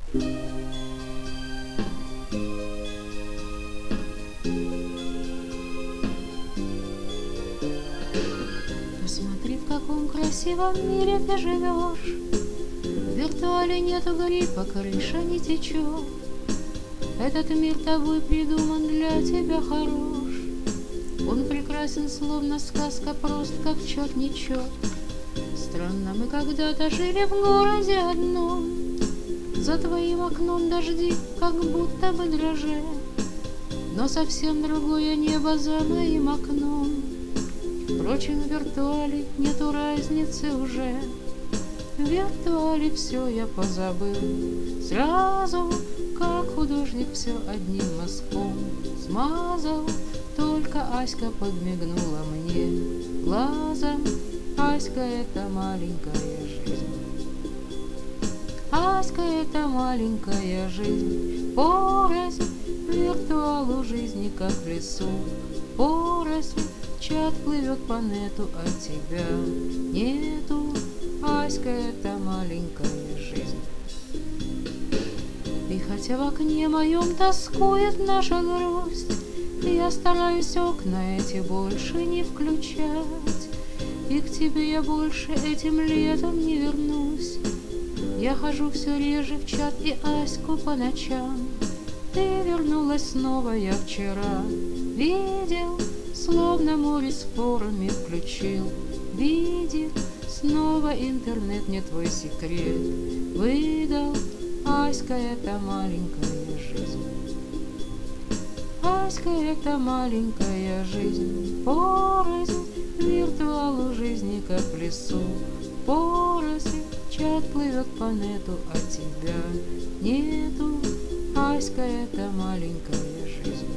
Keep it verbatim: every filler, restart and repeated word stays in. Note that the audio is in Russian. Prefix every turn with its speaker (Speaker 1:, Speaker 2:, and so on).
Speaker 1: Посмотри, в каком красивом мире ты живешь. В виртуале нету гриппа, крыша не течет. Этот мир тобой придуман, для тебя хорош. Он прекрасен, словно сказка, прост, как черт не черт. Странно, мы когда-то жили в городе одном. За твоим окном дожди, как будто бы дрожат. Но совсем другое небо за моим окном. Впрочем, в виртуале нету разницы уже. В виртуале все я позабыл сразу, как художник все одним мазком смазал. Только Аська подмигнула мне глазом. Аська — это маленькая жизнь. Аська — это маленькая жизнь. Порознь виртуалу жизни, как в лесу. Порознь чат плывет по нету, а тебя нету. Аська — это маленькая жизнь. И хотя в окне моем тоскует наша грусть, я стараюсь окна эти больше не включать. И к тебе я больше этим летом не вернусь. Я хожу все реже в чат и Аську по ночам. Ты вернулась снова, я вчера видел, словно море с форуме включил. Видит снова интернет, мне твой секрет выдал. Аська — это маленькая жизнь. Аська — это маленькая жизнь. Порознь виртуалу жизни, как в лесу. Порознь чат плывет по нету, а тебя нету. Аська — это маленькая жизнь.